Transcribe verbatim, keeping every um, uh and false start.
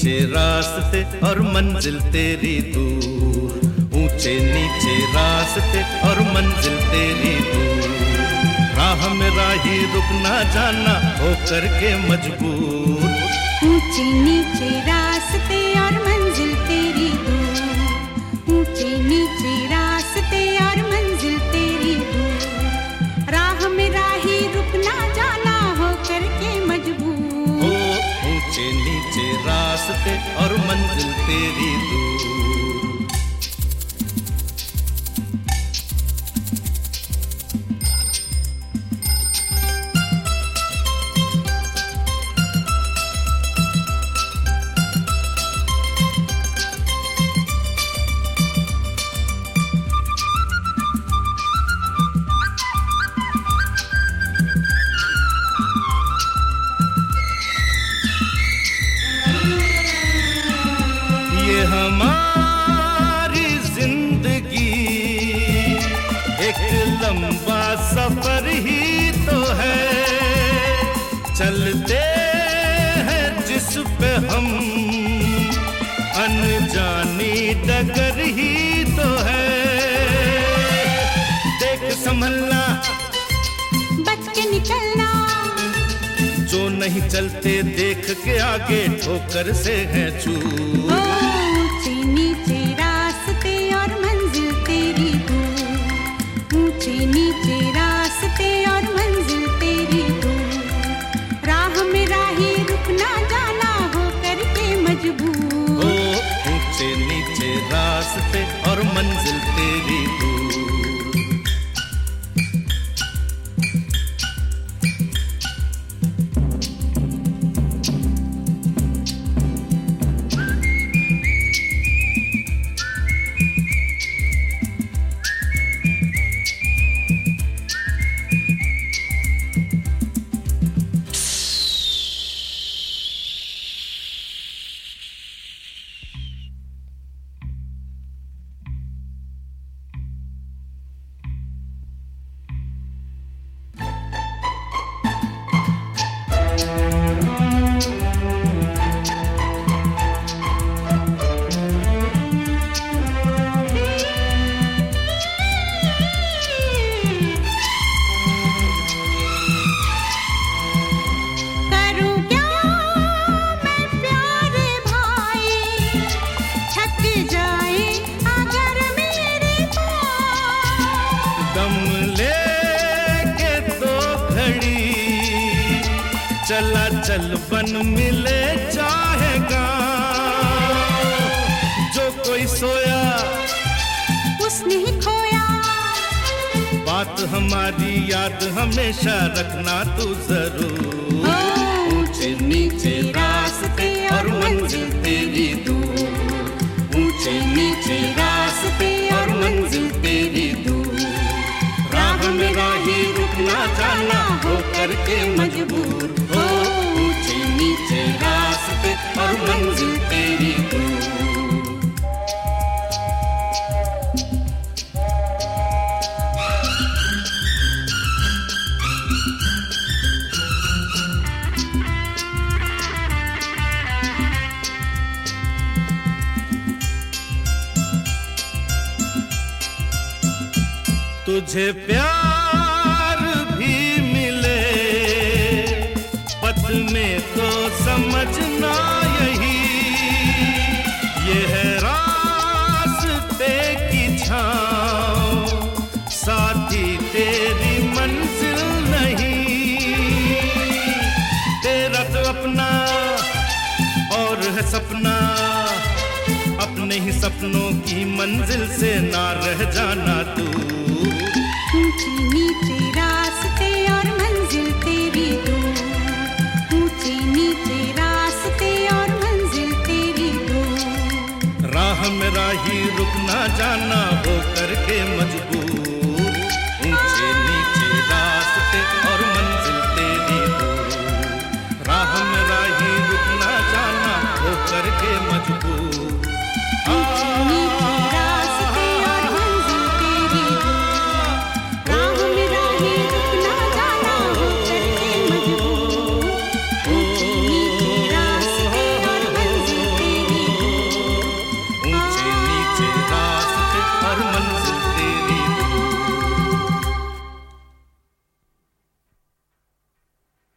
नीचे रास्ते और मंजिल तेरी दूर, ऊंचे नीचे रास्ते और मंजिल तेरी दूर। राह में राही रुक ना जाना हो करके मजबूर, ऊंचे नीचे रास्ते और मंजिल तेरी दूर, ऊंचे नीचे रास्ते और मंजिल तेरी दूर। राह में राही रुक ना जाना हो करके मजबूर, ओ ऊंचे नीचे रास्ते और मंजिल तेरी दूर। ये हमारी जिंदगी एक लंबा सफर ही तो है, चलते हैं जिस पे हम अनजानी डगर ही तो है। देख संभलना, बच के निकलना, जो नहीं चलते देख के आगे ठोकर से है चूर। ऊंचे नीचे रास्ते और मंजिल तेरी दूर, ऊंचे नीचे रास्ते और मंजिल तेरी दूर। राह में राही रुक ना जाना हो करके मजबूर, ओ ऊंचे नीचे रास्ते और मंजिल तेरी दूर। चला चल बन मिले चाहेगा, जो कोई सोया उसने ही खोया। बात हमारी याद हमेशा रखना तू जरूर, ऊंचे नीचे रास्ते और मंजिल तेरी दूर, ऊंचे नीचे रास्ते और मंजिल तेरी दूर। राह में राही रुक ना जाना हो करके मजबूर, हो ऊंचे नीचे रास्ते और मंजिल तेरी दूर। तुझे प्यार भी मिले पथ में तो समझना यही, ये है रास्ते की छाँव, साथी तेरी मंजिल नहीं। तेरा तो अपना और है सपना, अपने ही सपनों की मंजिल से ना रह जाना तू। ऊंचे नीचे रास्ते और मंजिल तेरी दूर, ऊंचे नीचे रास्ते और मंजिल तेरी दूर। राह में राही रुक ना जाना हो करके मजबूर,